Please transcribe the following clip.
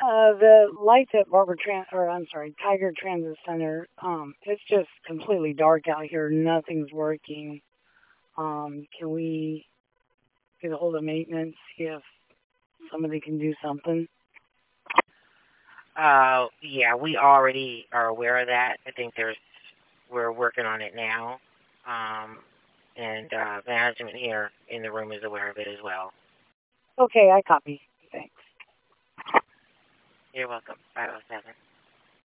The lights at Tiger Transit Center, it's just completely dark out here. Nothing's working. Can we get a hold of maintenance, see if somebody can do something? Yeah, we already are aware of that. I think we're working on it now. Um, and management here in the room is aware of it as well. Okay, I copy. Thanks. You're welcome. 507.